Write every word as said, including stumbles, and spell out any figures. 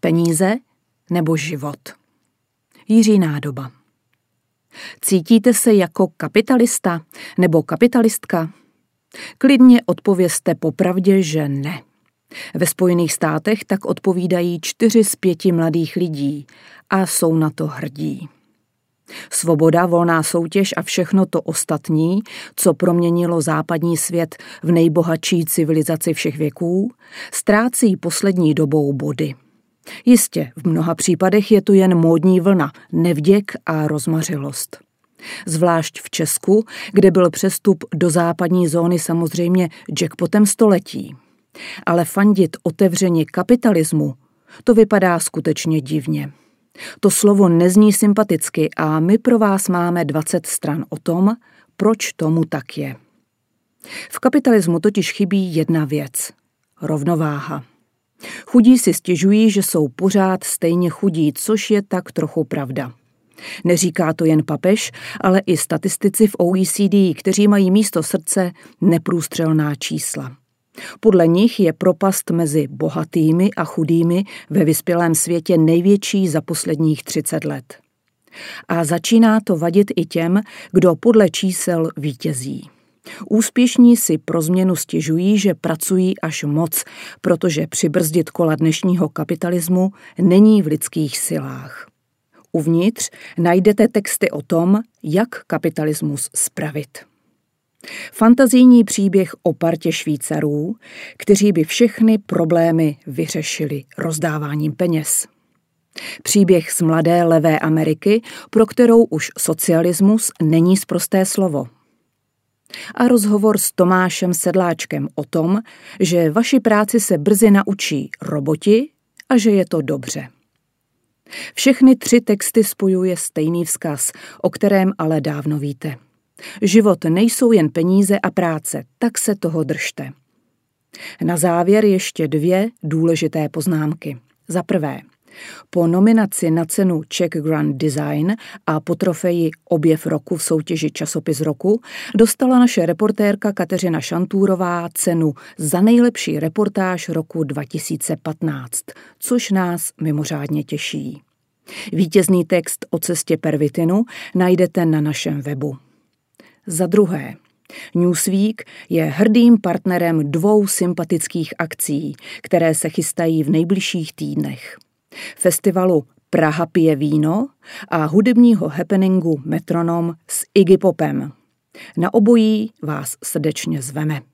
Peníze nebo život? Jiří Nádoba. Cítíte se jako kapitalista nebo kapitalistka? Klidně odpovězte popravdě, že ne. Ve Spojených státech tak odpovídají čtyři z pěti mladých lidí a jsou na to hrdí. Svoboda, volná soutěž a všechno to ostatní, co proměnilo západní svět v nejbohatší civilizaci všech věků, ztrácí poslední dobou body. Jistě, v mnoha případech je to jen módní vlna, nevděk a rozmařilost. Zvlášť v Česku, kde byl přestup do západní zóny samozřejmě jackpotem století. Ale fandit otevřeně kapitalismu, to vypadá skutečně divně. To slovo nezní sympaticky a my pro vás máme dvacet stran o tom, proč tomu tak je. V kapitalismu totiž chybí jedna věc – rovnováha. Chudí si stěžují, že jsou pořád stejně chudí, což je tak trochu pravda. Neříká to jen papež, ale i statistici v O E C D, kteří mají místo srdce neprůstřelná čísla. Podle nich je propast mezi bohatými a chudými ve vyspělém světě největší za posledních třicet let. A začíná to vadit i těm, kdo podle čísel vítězí. Úspěšní si pro změnu stěžují, že pracují až moc, protože přibrzdit kola dnešního kapitalismu není v lidských silách. Uvnitř najdete texty o tom, jak kapitalismus spravit. Fantazijní příběh o partě Švýcarů, kteří by všechny problémy vyřešili rozdáváním peněz. Příběh z mladé levé Ameriky, pro kterou už socialismus není sprosté slovo. A rozhovor s Tomášem Sedláčkem o tom, že vaši práci se brzy naučí roboti a že je to dobře. Všechny tři texty spojuje stejný vzkaz, o kterém ale dávno víte. Život nejsou jen peníze a práce, tak se toho držte. Na závěr ještě dvě důležité poznámky. Za prvé, po nominaci na cenu Czech Grand Design a po trofeji Objev roku v soutěži Časopis roku dostala naše reportérka Kateřina Šantůrová cenu za nejlepší reportáž roku dva tisíce patnáct, což nás mimořádně těší. Vítězný text o cestě pervitinu najdete na našem webu. Za druhé, Newsweek je hrdým partnerem dvou sympatických akcí, které se chystají v nejbližších týdnech. Festivalu Praha pije víno a hudebního happeningu Metronom s Iggy Popem. Na obojí vás srdečně zveme.